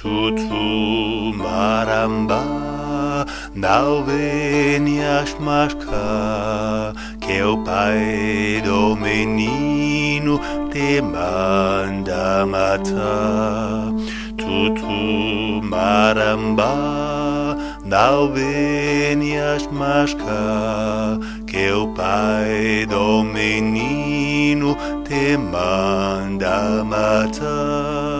Tutu maramba, não venhas mais cá, que o pai do menino te manda matar. Tutu maramba, não venhas mais cá, que o pai do menino te manda matar.